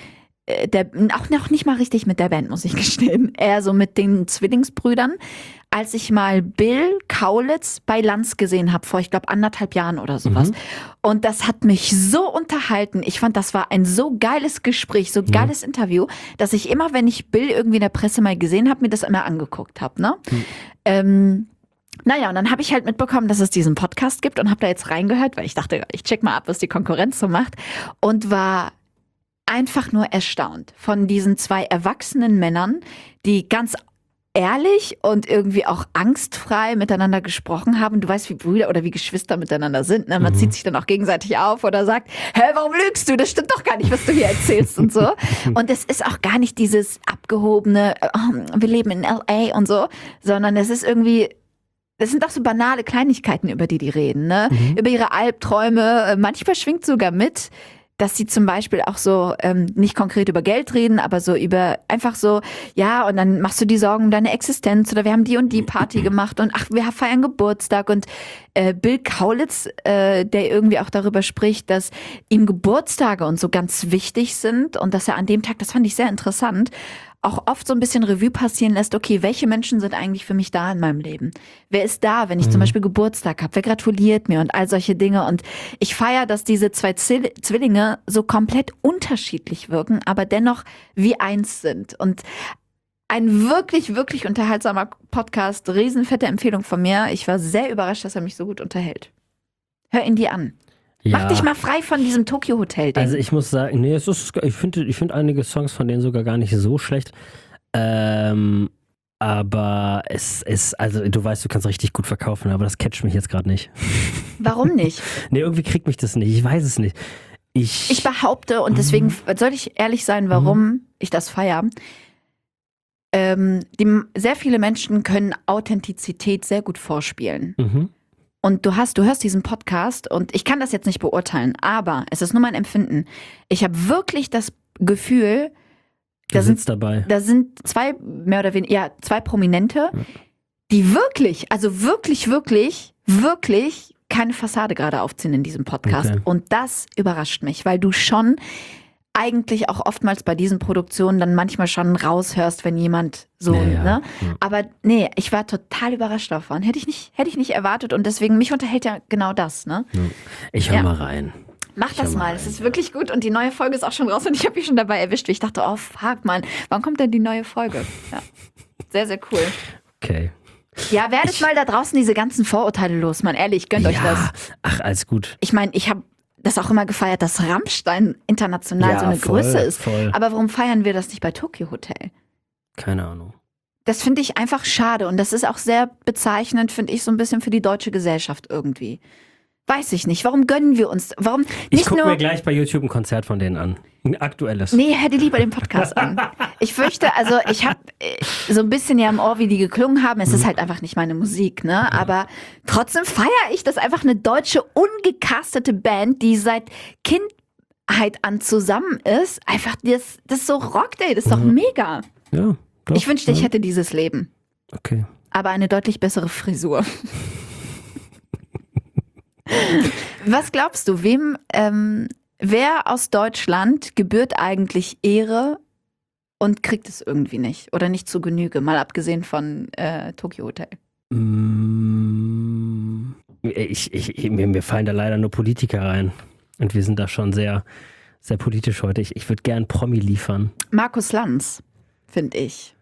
auch noch nicht mal richtig mit der Band, muss ich gestehen. Eher so mit den Zwillingsbrüdern. Als ich mal Bill Kaulitz bei Lanz gesehen habe, vor, ich glaube, 1,5 Jahren oder sowas. Und das hat mich so unterhalten. Ich fand, das war ein so geiles Gespräch, so geiles Interview, dass ich immer, wenn ich Bill irgendwie in der Presse mal gesehen habe, mir das immer angeguckt habe. Ne? Naja, und dann habe ich halt mitbekommen, dass es diesen Podcast gibt und habe da jetzt reingehört, weil ich dachte, ich check mal ab, was die Konkurrenz so macht. Und war einfach nur erstaunt von diesen 2 erwachsenen Männern, die ganz ehrlich und irgendwie auch angstfrei miteinander gesprochen haben. Du weißt, wie Brüder oder wie Geschwister miteinander sind. Ne? Man zieht sich dann auch gegenseitig auf oder sagt, hä, warum lügst du? Das stimmt doch gar nicht, was du hier erzählst und so. Und es ist auch gar nicht dieses abgehobene, wir leben in L.A. und so, sondern es ist irgendwie, das sind doch so banale Kleinigkeiten, über die reden. Ne? Über ihre Albträume. Manchmal schwingt sogar mit, dass sie zum Beispiel auch so nicht konkret über Geld reden, aber so über einfach so, ja, und dann machst du die Sorgen um deine Existenz oder wir haben die und die Party gemacht und ach, wir feiern Geburtstag und Bill Kaulitz, der irgendwie auch darüber spricht, dass ihm Geburtstage und so ganz wichtig sind und dass er an dem Tag, das fand ich sehr interessant, auch oft so ein bisschen Revue passieren lässt, okay, welche Menschen sind eigentlich für mich da in meinem Leben? Wer ist da, wenn ich zum Beispiel Geburtstag habe? Wer gratuliert mir und all solche Dinge? Und ich feiere, dass diese 2 Zwillinge so komplett unterschiedlich wirken, aber dennoch wie eins sind. Und ein wirklich, wirklich unterhaltsamer Podcast, riesenfette Empfehlung von mir. Ich war sehr überrascht, dass er mich so gut unterhält. Hör ihn dir an. Ja. Mach dich mal frei von diesem Tokyo-Hotel-Ding. Also ich muss sagen, nee, ich finde einige Songs von denen sogar gar nicht so schlecht. Aber es ist, also du weißt, du kannst richtig gut verkaufen, aber das catcht mich jetzt gerade nicht. Warum nicht? Nee, irgendwie kriegt mich das nicht. Ich weiß es nicht. Ich behaupte, und deswegen soll ich ehrlich sein, warum ich das feiere. Sehr viele Menschen können Authentizität sehr gut vorspielen. Und du hörst diesen Podcast und ich kann das jetzt nicht beurteilen, aber es ist nur mein Empfinden. Ich habe wirklich das Gefühl, da sind 2 mehr oder weniger, ja, 2 Prominente, die wirklich, also wirklich, wirklich, wirklich keine Fassade gerade aufziehen in diesem Podcast. Okay. Und das überrascht mich, weil du schon eigentlich auch oftmals bei diesen Produktionen dann manchmal schon raushörst, wenn jemand so, ne? Ja. Aber nee, ich war total überrascht davon. Hätte ich nicht erwartet und deswegen, mich unterhält ja genau das, ne? Ich höre mal rein. Mach das mal, es ist wirklich gut und die neue Folge ist auch schon raus und ich habe mich schon dabei erwischt, wie ich dachte, oh fuck, Mann, wann kommt denn die neue Folge? Ja. Sehr, sehr cool. Okay. Ja, werdet mal da draußen diese ganzen Vorurteile los, Mann, ehrlich, gönnt euch das. Ach, alles gut. Ich meine, ich habe das auch immer gefeiert, dass Rammstein international so eine Größe ist. Voll. Aber warum feiern wir das nicht bei Tokyo Hotel? Keine Ahnung. Das finde ich einfach schade und das ist auch sehr bezeichnend, finde ich, so ein bisschen für die deutsche Gesellschaft irgendwie. Weiß ich nicht. Warum gönnen wir uns? Warum nicht ich gucke mir gleich bei YouTube ein Konzert von denen an. Ein aktuelles. Nee, hör dir lieber den Podcast an. Ich fürchte, also ich habe so ein bisschen ja im Ohr, wie die geklungen haben. Es ist halt einfach nicht meine Musik, ne? Aber trotzdem feiere ich, dass einfach eine deutsche, ungecastete Band, die seit Kindheit an zusammen ist, einfach das so rockt, ey. Das ist doch mega. Ja, doch. Ich wünschte, ich hätte dieses Leben. Okay. Aber eine deutlich bessere Frisur. Was glaubst du, wer aus Deutschland gebührt eigentlich Ehre und kriegt es irgendwie nicht oder nicht zu Genüge, mal abgesehen von Tokyo Hotel? Mir fallen da leider nur Politiker rein und wir sind da schon sehr, sehr politisch heute. Ich würde gern Promi liefern. Markus Lanz, finde ich.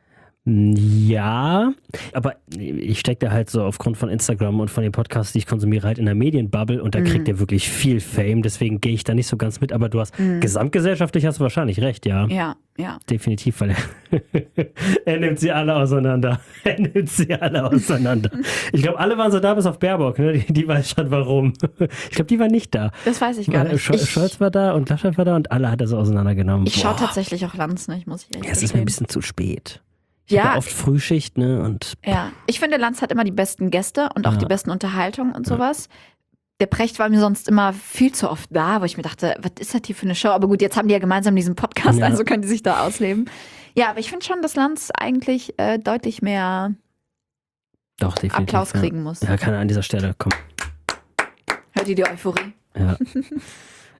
Ja, aber ich stecke da halt so aufgrund von Instagram und von den Podcasts, die ich konsumiere, halt in der Medienbubble und da kriegt er wirklich viel Fame, deswegen gehe ich da nicht so ganz mit, aber du hast, gesamtgesellschaftlich hast du wahrscheinlich recht, ja. Ja. Definitiv, weil er nimmt sie alle auseinander. Ich glaube, alle waren so da bis auf Baerbock, ne? Die weiß schon warum. Ich glaube, die war nicht da. Das weiß ich gar nicht. Scholz war da und Laschet war da und alle hat er so auseinandergenommen. Ich schaue tatsächlich auch Lanz nicht, muss ich ehrlich sagen. Es ist mir ein bisschen zu spät. Ich habe oft Frühschicht, ne? Und ich finde, Lanz hat immer die besten Gäste und auch die besten Unterhaltungen und sowas. Der Precht war mir sonst immer viel zu oft da, wo ich mir dachte, was ist das hier für eine Show? Aber gut, jetzt haben die ja gemeinsam diesen Podcast, also können die sich da ausleben. Ja, aber ich finde schon, dass Lanz eigentlich deutlich mehr Applaus kriegen muss. Ja, kann er an dieser Stelle, komm. Hört ihr die Euphorie? Ja.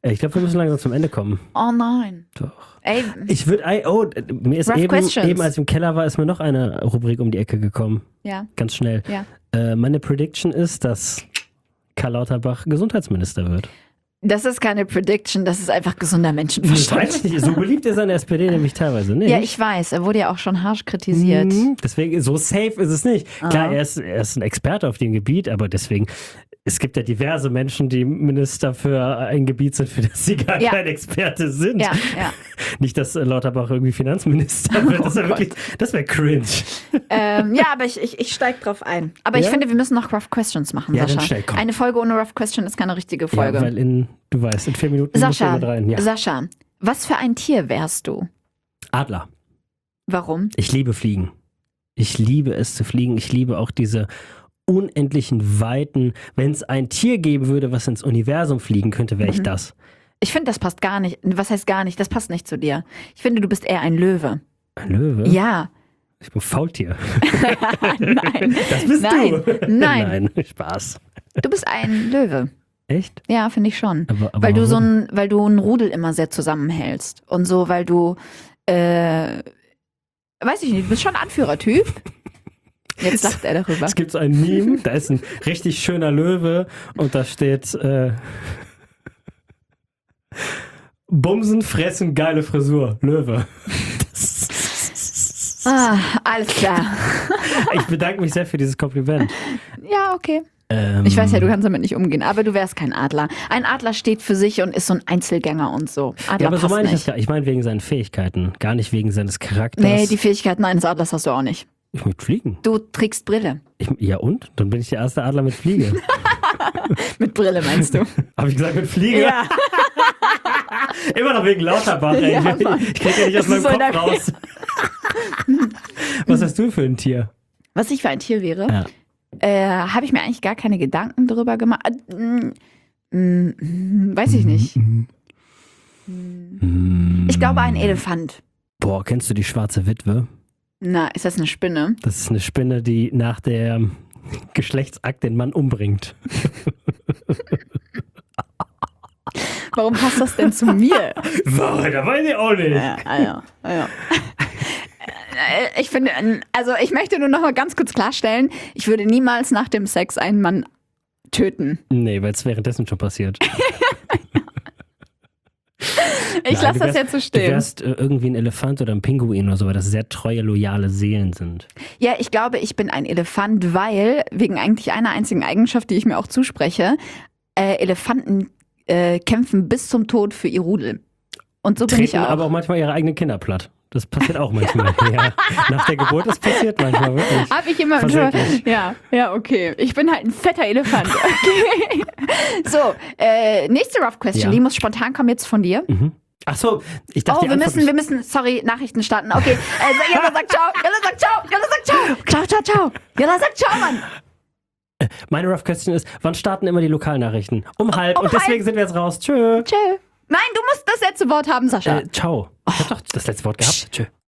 Ich glaube, wir müssen langsam zum Ende kommen. Oh nein. Doch. Ey, mir ist Rough questions. eben, als ich im Keller war, ist mir noch eine Rubrik um die Ecke gekommen. ja, Ganz schnell. ja. Meine Prediction ist, dass Karl Lauterbach Gesundheitsminister wird. Das ist keine Prediction, das ist einfach gesunder Ich Menschenverstand. weiß nicht, so beliebt ist an der SPD nämlich teilweise nicht. Ja, ich weiß, er wurde ja auch schon harsch kritisiert. Deswegen, so safe ist es nicht. Klar, er ist ein Experte auf dem Gebiet, aber deswegen, es gibt ja diverse Menschen, die Minister für ein Gebiet sind, für das sie gar kein Experte sind. Ja, ja. Nicht, dass Lauterbach irgendwie Finanzminister wird. Das wäre wär cringe. Ja, aber ich steig drauf ein. Aber ich finde, wir müssen noch Rough Questions machen, Ja, dann Sascha. schnell, komm. Eine Folge ohne Rough Question ist keine richtige Folge. Ja, weil du weißt, in 4 Minuten musst du mit rein. Ja. Sascha, was für ein Tier wärst du? Adler. Warum? Ich liebe Fliegen. Ich liebe es zu fliegen. Ich liebe auch diese unendlichen Weiten. Wenn es ein Tier geben würde, was ins Universum fliegen könnte, wäre ich das. Ich finde, das passt gar nicht. Was heißt gar nicht? Das passt nicht zu dir. Ich finde, du bist eher ein Löwe. Ein Löwe? Ja. Ich bin Faultier. Nein. Das bist Nein. du. Nein. Spaß. Du bist ein Löwe. Echt? Ja, finde ich schon. Aber weil du warum? weil du ein Rudel immer sehr zusammenhältst. Und so, weil du, weiß ich nicht, du bist schon ein Anführertyp. Jetzt lacht er darüber. Es gibt so ein Meme, da ist ein richtig schöner Löwe und da steht Bumsen, fressen, geile Frisur. Löwe. Alles klar. Ich bedanke mich sehr für dieses Kompliment. Ja, okay. Ich weiß ja, du kannst damit nicht umgehen, aber du wärst kein Adler. Ein Adler steht für sich und ist so ein Einzelgänger und so. Adler Ja, aber so passt meine ich das nicht. gar. Ich meine wegen seinen Fähigkeiten, gar nicht wegen seines Charakters. Nee, die Fähigkeiten eines Adlers hast du auch nicht. Ich mit Fliegen. Du trägst Brille. Ja und? Dann bin ich der erste Adler mit Fliege. Mit Brille meinst du? Habe ich gesagt mit Fliege? Ja. Immer noch wegen Lauterbach, ey. Ja, Mann. Ich krieg ja nicht aus Das ist meinem so Kopf raus. Was hast du für ein Tier? Was ich für ein Tier wäre, Ja. habe ich mir eigentlich gar keine Gedanken drüber gemacht. Weiß ich nicht. Ich glaube ein Elefant. Boah, kennst du die schwarze Witwe? Na, ist das eine Spinne? Das ist eine Spinne, die nach der Geschlechtsakt den Mann umbringt. Warum passt das denn zu mir? Da weiß ich auch nicht. Ja. Ich finde, also ich möchte nur noch mal ganz kurz klarstellen, ich würde niemals nach dem Sex einen Mann töten. Nee, weil es währenddessen schon passiert. Ich lasse das jetzt so Du stehen. wärst irgendwie ein Elefant oder ein Pinguin oder so, weil das sehr treue, loyale Seelen sind. Ja, ich glaube, ich bin ein Elefant, weil, wegen eigentlich einer einzigen Eigenschaft, die ich mir auch zuspreche, Elefanten kämpfen bis zum Tod für ihr Rudel. Und so bin ich Treten auch. aber auch manchmal ihre eigenen Kinder platt. Das passiert auch manchmal. Ja. Nach der Geburt, das passiert manchmal wirklich. Hab ich immer Versehentlich. Ja, okay. Ich bin halt ein fetter Elefant. Okay. So, nächste Rough Question. Ja. Die muss spontan kommen jetzt von dir. Ach so, ich dachte, Oh, wir müssen, sorry, Nachrichten starten. Okay, Jalla sagt ciao, Jalla sagt ciao, Jalla sagt ciao. Ciao. Jalla sagt ciao, Mann. Meine Rough Question ist, wann starten immer die Lokalnachrichten? Um halb. Und deswegen sind wir jetzt raus. Tschö. Tschö. Nein, du musst das letzte Wort haben, Sascha. Ciao. Ich hab doch das letzte Wort gehabt. Tschö.